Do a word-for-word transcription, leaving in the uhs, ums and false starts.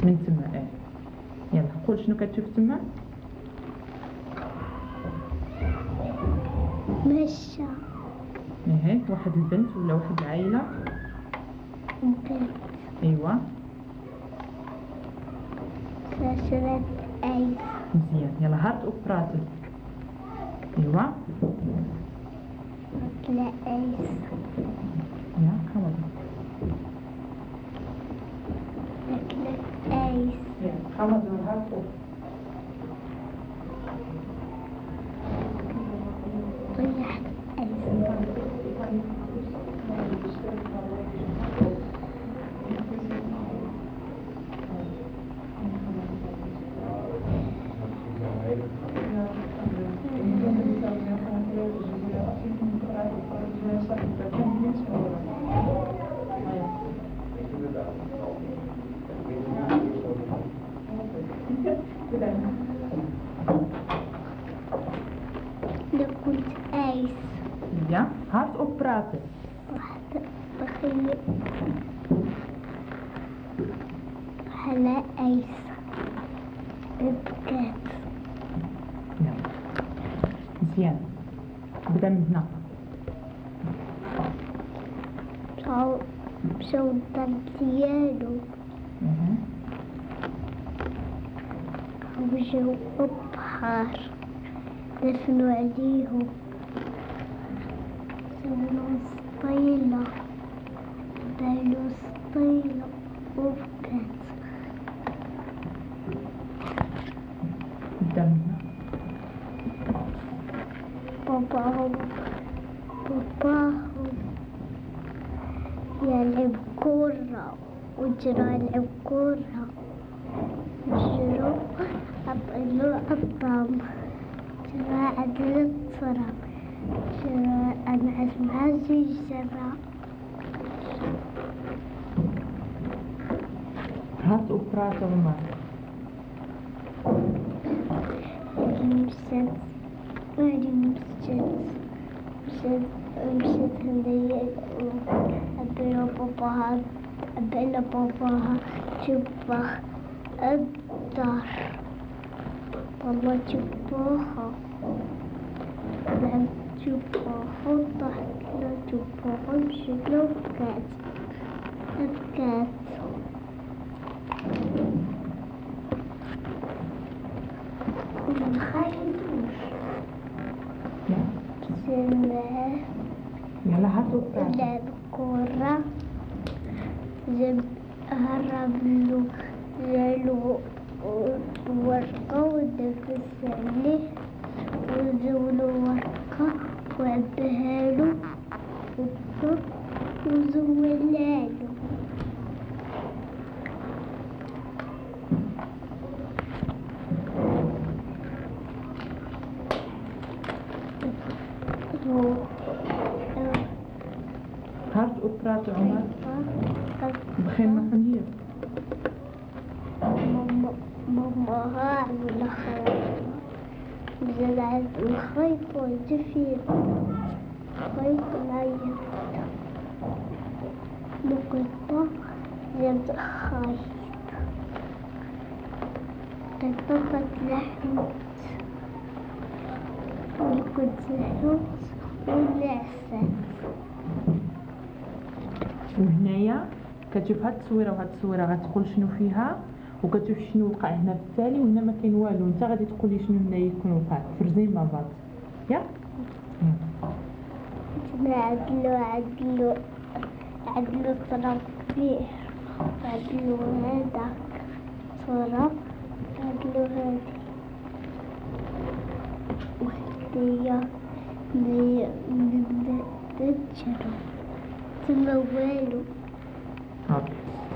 من تما. اه يلا قول شنو كتشوف تما. مشى. ايه واحد البنت ولا واحد العائله. بنت. ايوا كسرت ايس. مزيان. يلا هارت اوف براتل. ايوا أكل ايس. يا خلاص أكلت ايس. خلاص هارت اوف. طيحت ايس. لكنت ايس. يا هارت اوف براتل. واحدة بخيل على ايس. بكات. يلا مزيان. بدا من هنا. مشاو مشاو الدار ديالو وجاو البحر دفنوا عليهم سووا سطيلة بانوا سطيلة وبكات. بدا من هنا. باباهم باباهم يلعب كورة وجرى يلعب كورة وجرى عطلو الطعم جرى عدل الصرا جرى أنعس مع الزجرة. هارت اوف براتل مات. مشت وعدي مشت مشت مشت هندية أبينا باباها أبينا باباها جبه الدار. والله جبوها نعم جبوها وضحكنا جبوها ومشينا وبكات بكات. متخيلوش سمع يلا هارت اوف براتل. لعب كورة جاب هرب له جالو ورقة ودبس عليه وزولو ورقة وعبهالو وصف وزولالو. هارت اوف براتل عمر. بخير ما خنير. ماما ماما عاملة خيط بزرعة الخيط والجفير خيط العين نقطة جبت خيط قطة لحمت وكنت لحمت ونعست. وهنايا كتشوف هاد التصويره وهاد التصويره غتقول شنو فيها وكتشوف شنو وقع هنا في التالي وهنا ما كاين والو. انت غادي تقولي شنو هنا يكون وقع. فرزي ما فات يا عدلو عدلو عدلو طرف فيه عدلو هذاك طرف عدلو هادي وهدية من من الجرة تما والو. اوكي